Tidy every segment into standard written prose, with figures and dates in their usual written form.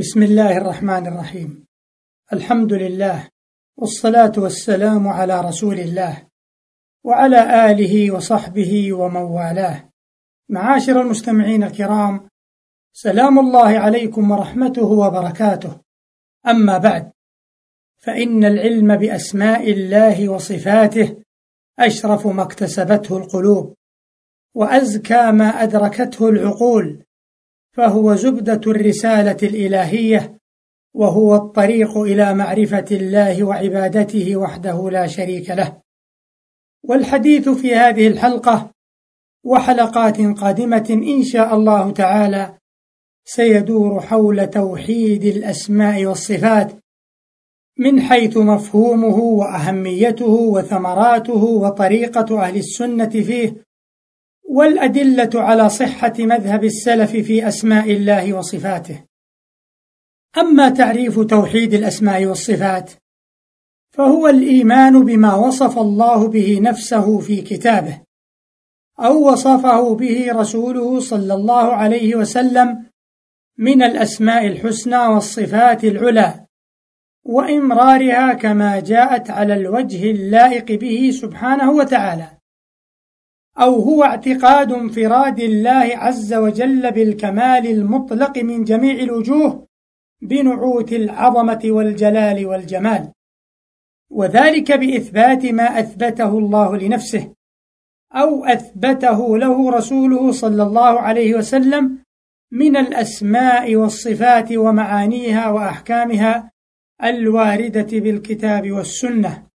بسم الله الرحمن الرحيم. الحمد لله، والصلاة والسلام على رسول الله وعلى آله وصحبه ومن والاه. معاشر المستمعين الكرام، سلام الله عليكم ورحمته وبركاته. أما بعد، فإن العلم بأسماء الله وصفاته أشرف ما اكتسبته القلوب، وأزكى ما أدركته العقول، فهو زبدة الرسالة الإلهية، وهو الطريق إلى معرفة الله وعبادته وحده لا شريك له. والحديث في هذه الحلقة وحلقات قادمة إن شاء الله تعالى سيدور حول توحيد الأسماء والصفات من حيث مفهومه وأهميته وثمراته وطريقة أهل السنة فيه، والأدلة على صحة مذهب السلف في أسماء الله وصفاته. أما تعريف توحيد الأسماء والصفات فهو الإيمان بما وصف الله به نفسه في كتابه أو وصفه به رسوله صلى الله عليه وسلم من الأسماء الحسنى والصفات العلى، وإمرارها كما جاءت على الوجه اللائق به سبحانه وتعالى. أو هو اعتقاد انفراد الله عز وجل بالكمال المطلق من جميع الوجوه بنعوت العظمة والجلال والجمال، وذلك بإثبات ما أثبته الله لنفسه أو أثبته له رسوله صلى الله عليه وسلم من الأسماء والصفات ومعانيها وأحكامها الواردة بالكتاب والسنة.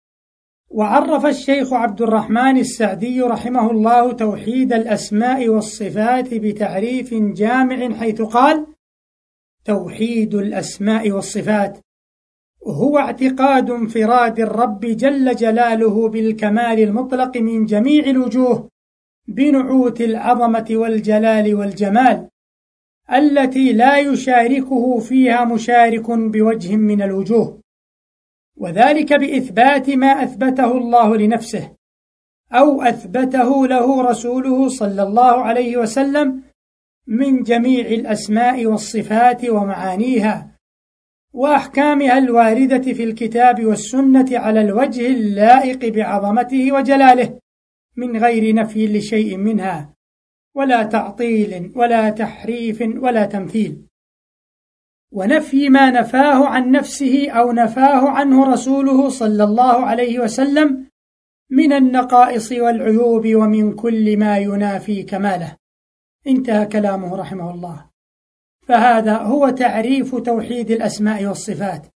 وعرف الشيخ عبد الرحمن السعدي رحمه الله توحيد الأسماء والصفات بتعريف جامع، حيث قال: توحيد الأسماء والصفات هو اعتقاد انفراد الرب جل جلاله بالكمال المطلق من جميع الوجوه بنعوت العظمة والجلال والجمال التي لا يشاركه فيها مشارك بوجه من الوجوه، وذلك بإثبات ما أثبته الله لنفسه أو أثبته له رسوله صلى الله عليه وسلم من جميع الأسماء والصفات ومعانيها وأحكامها الواردة في الكتاب والسنة على الوجه اللائق بعظمته وجلاله، من غير نفي لشيء منها ولا تعطيل ولا تحريف ولا تمثيل، ونفي ما نفاه عن نفسه أو نفاه عنه رسوله صلى الله عليه وسلم من النقائص والعيوب ومن كل ما ينافي كماله. انتهى كلامه رحمه الله. فهذا هو تعريف توحيد الأسماء والصفات.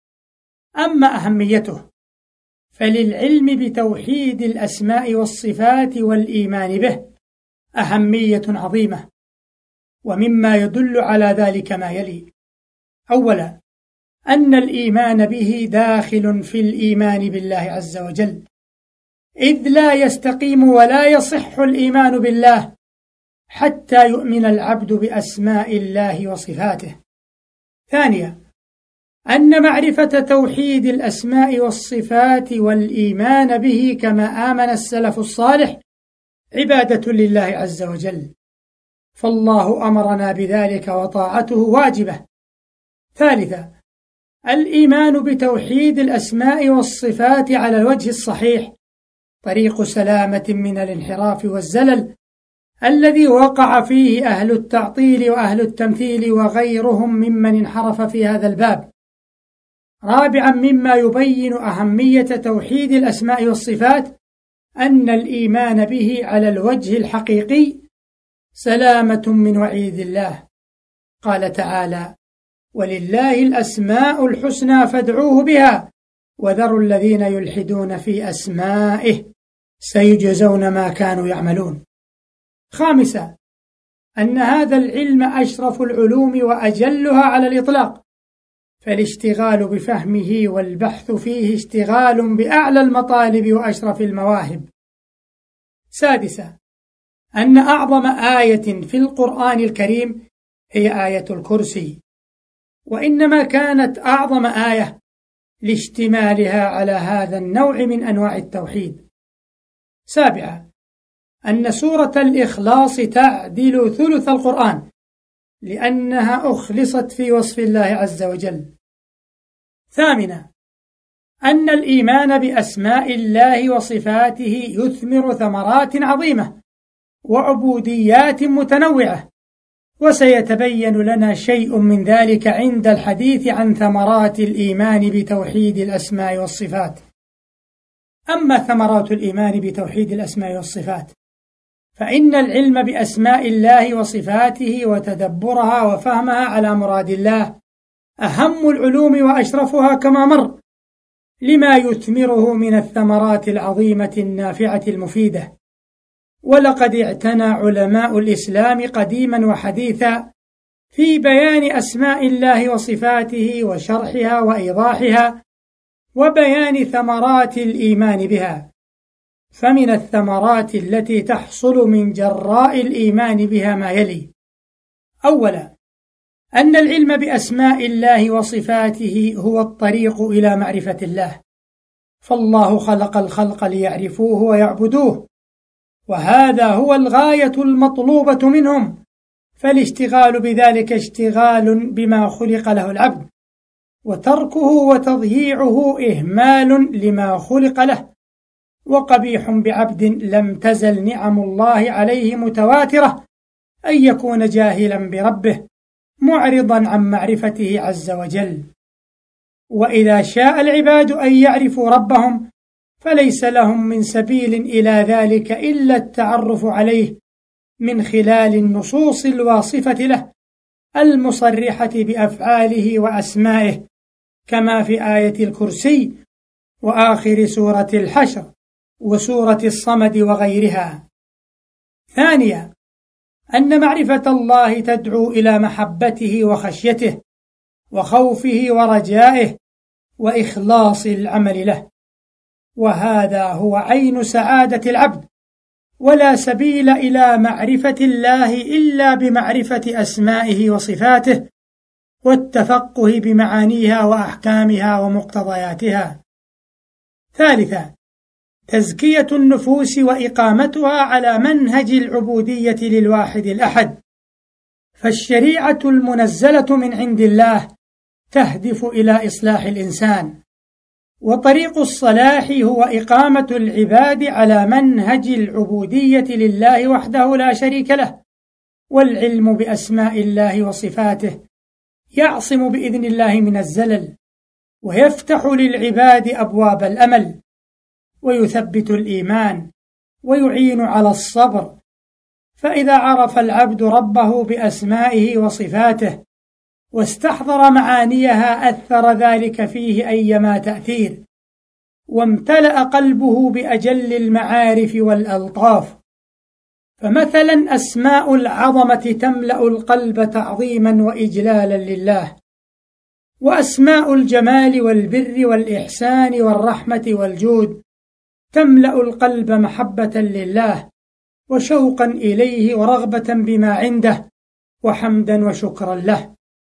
أما أهميته فللعلم بتوحيد الأسماء والصفات والإيمان به أهمية عظيمة، ومما يدل على ذلك ما يلي: أولا، أن الإيمان به داخل في الإيمان بالله عز وجل، إذ لا يستقيم ولا يصح الإيمان بالله حتى يؤمن العبد بأسماء الله وصفاته. ثانيا، أن معرفة توحيد الأسماء والصفات والإيمان به كما آمن السلف الصالح عبادة لله عز وجل، فالله أمرنا بذلك وطاعته واجبة. ثالثا، الإيمان بتوحيد الأسماء والصفات على الوجه الصحيح طريق سلامة من الانحراف والزلل الذي وقع فيه أهل التعطيل وأهل التمثيل وغيرهم ممن انحرف في هذا الباب. رابعا، مما يبين أهمية توحيد الأسماء والصفات أن الإيمان به على الوجه الحقيقي سلامة من وعيد الله. قال تعالى: ولله الأسماء الحسنى فادعوه بها وذروا الذين يلحدون في أسمائه سيجزون ما كانوا يعملون. خامسا، أن هذا العلم أشرف العلوم وأجلها على الإطلاق، فالاشتغال بفهمه والبحث فيه اشتغال بأعلى المطالب وأشرف المواهب. سادسا، أن أعظم آية في القرآن الكريم هي آية الكرسي، وإنما كانت أعظم آية لاشتمالها على هذا النوع من أنواع التوحيد. سابعا، أن سورة الإخلاص تعدل ثلث القرآن، لأنها أخلصت في وصف الله عز وجل. ثامنا، أن الإيمان بأسماء الله وصفاته يثمر ثمرات عظيمة وعبوديات متنوعة، وسيتبين لنا شيء من ذلك عند الحديث عن ثمرات الإيمان بتوحيد الأسماء والصفات. أما ثمرات الإيمان بتوحيد الأسماء والصفات، فإن العلم بأسماء الله وصفاته وتدبرها وفهمها على مراد الله أهم العلوم وأشرفها كما مر، لما يثمره من الثمرات العظيمة النافعة المفيدة. ولقد اعتنى علماء الإسلام قديما وحديثا في بيان أسماء الله وصفاته وشرحها وإيضاحها وبيان ثمرات الإيمان بها. فمن الثمرات التي تحصل من جراء الإيمان بها ما يلي: أولا، أن العلم بأسماء الله وصفاته هو الطريق إلى معرفة الله، فالله خلق الخلق ليعرفوه ويعبدوه، وهذا هو الغاية المطلوبة منهم، فالاشتغال بذلك اشتغال بما خلق له العبد، وتركه وتضييعه إهمال لما خلق له، وقبيح بعبد لم تزل نعم الله عليه متواترة أن يكون جاهلا بربه معرضا عن معرفته عز وجل. وإذا شاء العباد أن يعرفوا ربهم فليس لهم من سبيل إلى ذلك إلا التعرف عليه من خلال النصوص الواصفة له المصرحة بأفعاله وأسمائه، كما في آية الكرسي وآخر سورة الحشر وسورة الصمد وغيرها. ثانيا، أن معرفة الله تدعو إلى محبته وخشيته وخوفه ورجائه وإخلاص العمل له، وهذا هو عين سعادة العبد، ولا سبيل إلى معرفة الله إلا بمعرفة أسمائه وصفاته والتفقه بمعانيها وأحكامها ومقتضياتها. ثالثا، تزكية النفوس وإقامتها على منهج العبودية للواحد الأحد، فالشريعة المنزلة من عند الله تهدف إلى إصلاح الإنسان، وطريق الصلاح هو إقامة العباد على منهج العبودية لله وحده لا شريك له. والعلم بأسماء الله وصفاته يعصم بإذن الله من الزلل، ويفتح للعباد أبواب الأمل، ويثبت الإيمان، ويعين على الصبر. فإذا عرف العبد ربه بأسمائه وصفاته واستحضر معانيها أثر ذلك فيه أيما تأثير، وامتلأ قلبه بأجل المعارف والألطاف. فمثلا أسماء العظمة تملأ القلب تعظيما وإجلالا لله، وأسماء الجمال والبر والإحسان والرحمة والجود تملأ القلب محبة لله وشوقا إليه ورغبة بما عنده وحمدا وشكرا له.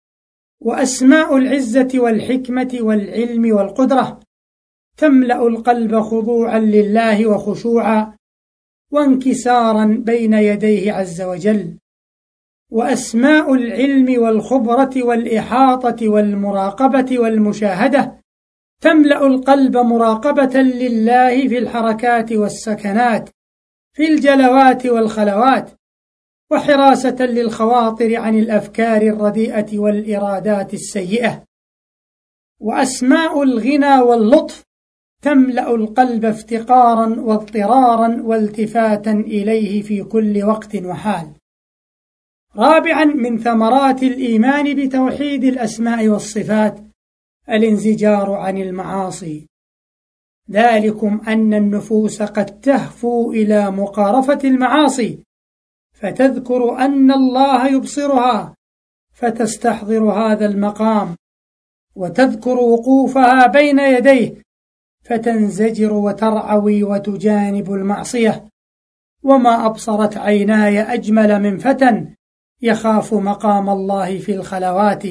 وأسماء العزة والحكمة والعلم والقدرة تملأ القلب خضوعا لله وخشوعا وانكسارا بين يديه عز وجل. وأسماء العلم والخبرة والإحاطة والمراقبة والمشاهدة تملأ القلب مراقبة لله في الحركات والسكنات، في الجلوات والخلوات، وحراسة للخواطر عن الأفكار الرديئة والإرادات السيئة. وأسماء الغنى واللطف تملأ القلب افتقارا واضطرارا والتفاتا إليه في كل وقت وحال. رابعا، من ثمرات الإيمان بتوحيد الأسماء والصفات الانزجار عن المعاصي، ذلكم أن النفوس قد تهفو إلى مقارفة المعاصي، فتذكر أن الله يبصرها فتستحضر هذا المقام، وتذكر وقوفها بين يديه فتنزجر وترعوي وتجانب المعصية. وما أبصرت عيناي أجمل من فتى يخاف مقام الله في الخلوات.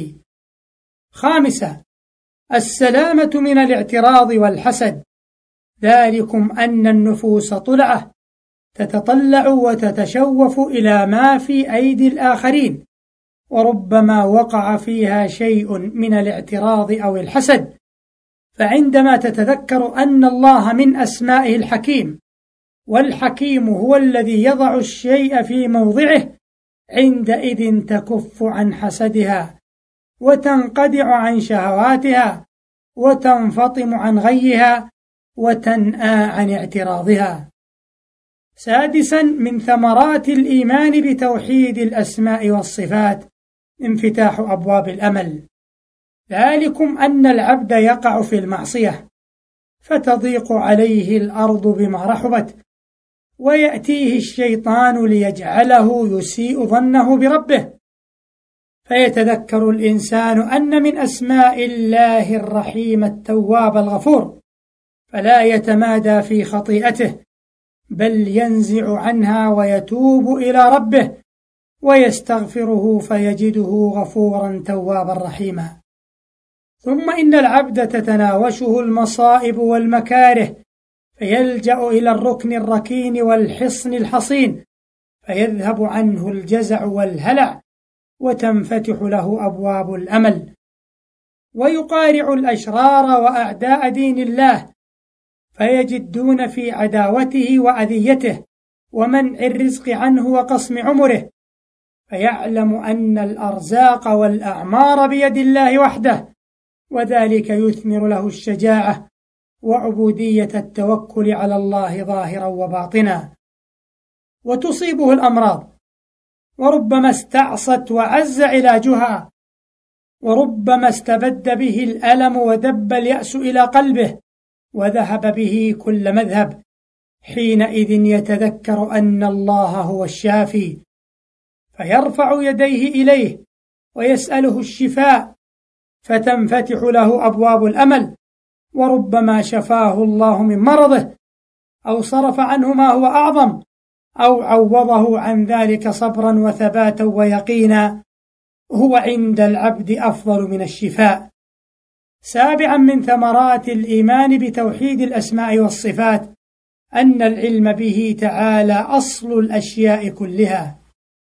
خامسا، السلامة من الاعتراض والحسد، ذلكم أن النفوس طلعة تتطلع وتتشوف إلى ما في أيدي الآخرين، وربما وقع فيها شيء من الاعتراض أو الحسد، فعندما تتذكر أن الله من أسمائه الحكيم، والحكيم هو الذي يضع الشيء في موضعه، عندئذ تكف عن حسدها وتنقدع عن شهواتها وتنفطم عن غيها وتنأى عن اعتراضها. سادسا من ثمرات الإيمان بتوحيد الأسماء والصفات انفتاح أبواب الأمل، ذلكم أن العبد يقع في المعصية فتضيق عليه الأرض بما رحبت، ويأتيه الشيطان ليجعله يسيء ظنه بربه، فيتذكر الإنسان أن من أسماء الله الرحيم التواب الغفور، فلا يتمادى في خطيئته بل ينزع عنها ويتوب إلى ربه ويستغفره فيجده غفورا توابا رحيما. ثم إن العبد تتناوشه المصائب والمكاره فيلجأ إلى الركن الركين والحصن الحصين، فيذهب عنه الجزع والهلع وتنفتح له أبواب الأمل، ويقارع الأشرار وأعداء دين الله فيجدون في عداوته وأذيته ومنع الرزق عنه وقصم عمره، فيعلم أن الأرزاق والأعمار بيد الله وحده، وذلك يثمر له الشجاعة وعبودية التوكل على الله ظاهرا وباطنا. وتصيبه الأمراض، وربما استعصت وعز علاجها، وربما استبد به الألم ودب اليأس إلى قلبه وذهب به كل مذهب، حينئذ يتذكر أن الله هو الشافي فيرفع يديه إليه ويسأله الشفاء، فتنفتح له أبواب الأمل، وربما شفاه الله من مرضه أو صرف عنه ما هو أعظم أو عوضه عن ذلك صبرا وثباتا ويقينا، هو عند العبد أفضل من الشفاء. سابعا من ثمرات الإيمان بتوحيد الأسماء والصفات أن العلم به تعالى أصل الأشياء كلها،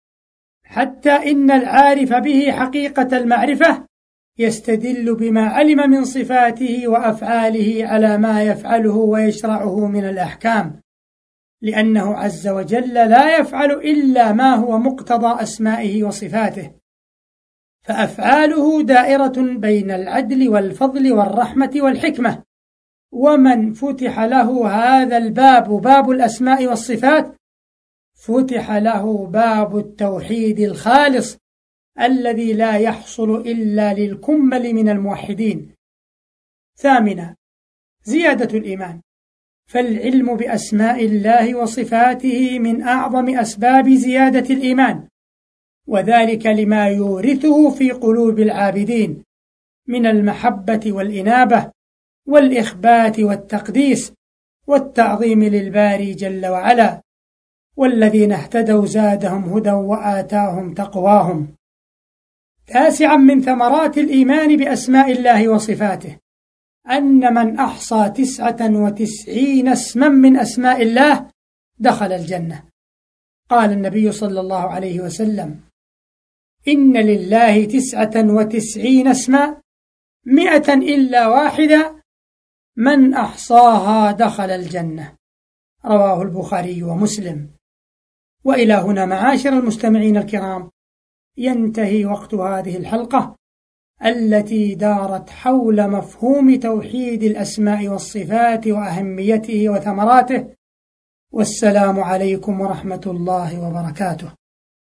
حتى إن العارف به حقيقة المعرفة يستدل بما علم من صفاته وأفعاله على ما يفعله ويشرعه من الأحكام، لأنه عز وجل لا يفعل إلا ما هو مقتضى أسمائه وصفاته، فأفعاله دائرة بين العدل والفضل والرحمة والحكمة. ومن فتح له هذا الباب، باب الأسماء والصفات، فتح له باب التوحيد الخالص الذي لا يحصل إلا للكمل من الموحدين. ثامنا، زيادة الإيمان، فالعلم بأسماء الله وصفاته من أعظم أسباب زيادة الإيمان، وذلك لما يورثه في قلوب العابدين من المحبة والإنابة والإخبات والتقديس والتعظيم للباري جل وعلا، والذين اهتدوا زادهم هدى وآتاهم تقواهم. تاسعا من ثمرات الإيمان بأسماء الله وصفاته أن من أحصى 99 اسما من أسماء الله دخل الجنة. قال النبي صلى الله عليه وسلم: إن لله 99 اسما 100 إلا واحدة، من أحصاها دخل الجنة. رواه البخاري ومسلم. وإلى هنا معاشر المستمعين الكرام ينتهي وقت هذه الحلقة التي دارت حول مفهوم توحيد الأسماء والصفات وأهميته وثمراته، والسلام عليكم ورحمة الله وبركاته.